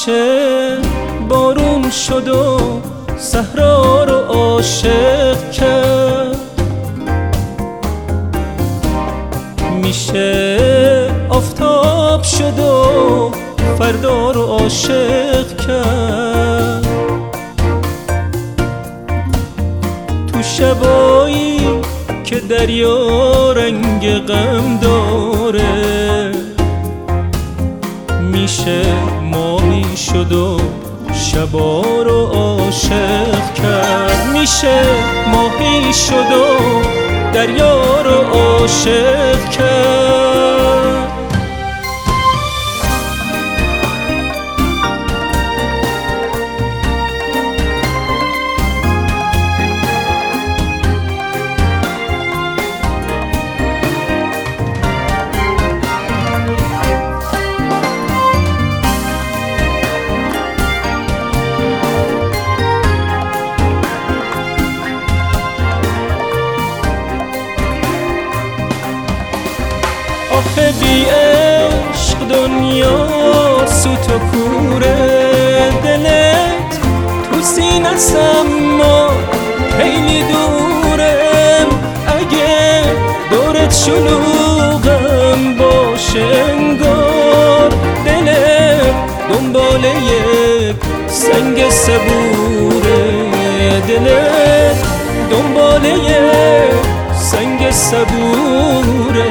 میشه بارون شد و صحرا رو عاشق کرد، میشه آفتاب شد و فردا رو عاشق کرد. تو شبایی که دریا رنگ غم داره، میشه ماهی شد و شبا رو عاشق کرد. میشه ماهی شد و دریا رو عاشق کرد. آخه بی عشق دنیا سوت و کوره، دلت تو سینه‌ست اما خیلی دورم. اگه دورت شلوغم باشه انگار دلت دنبال یک سنگ صبوره، دلت دنبال یک سنگ صبوره.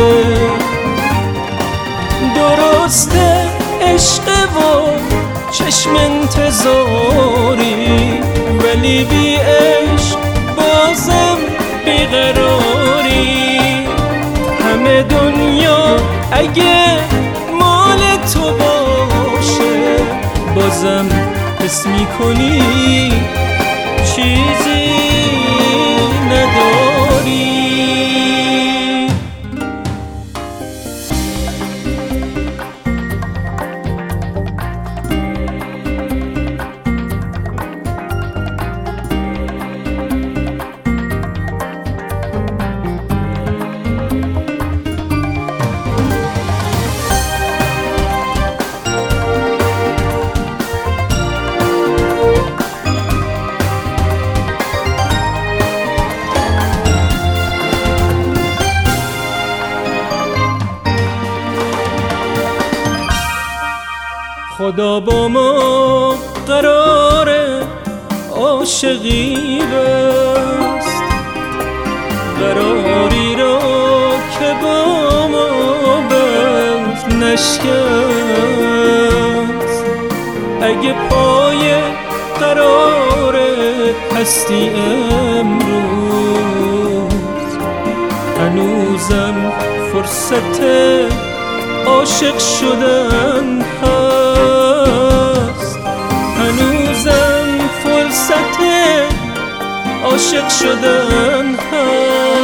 درسته عشق و چشم انتظاری، ولی بی عشق بازم بیقراری. همه دنیا اگه مال تو باشه، بازم حس میکنی چیزی نداری. خدا با ما قرار عاشقی بست، قراری را که با ما بست نشکست. اگه پای قرار هستی امروز، هنوزم فرصت عاشق شدن هست، هنوزم فرصت عاشق شدن هست.